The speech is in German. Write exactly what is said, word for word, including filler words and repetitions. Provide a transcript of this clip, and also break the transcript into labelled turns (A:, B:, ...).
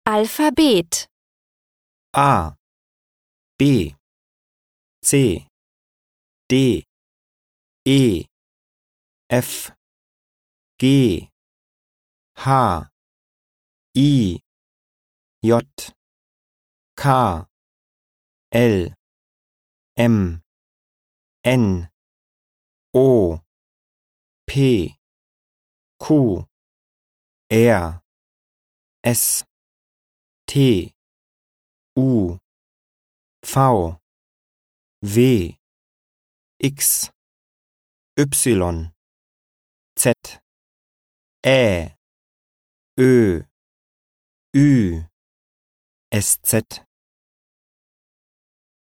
A: Alphabet
B: A, B, C, D, E, F, G, H, I, J, K, L, M, N, O, P, Q, R, S, T, U, V, W, X, Y, Z, Ä, Ö, Ü, S Z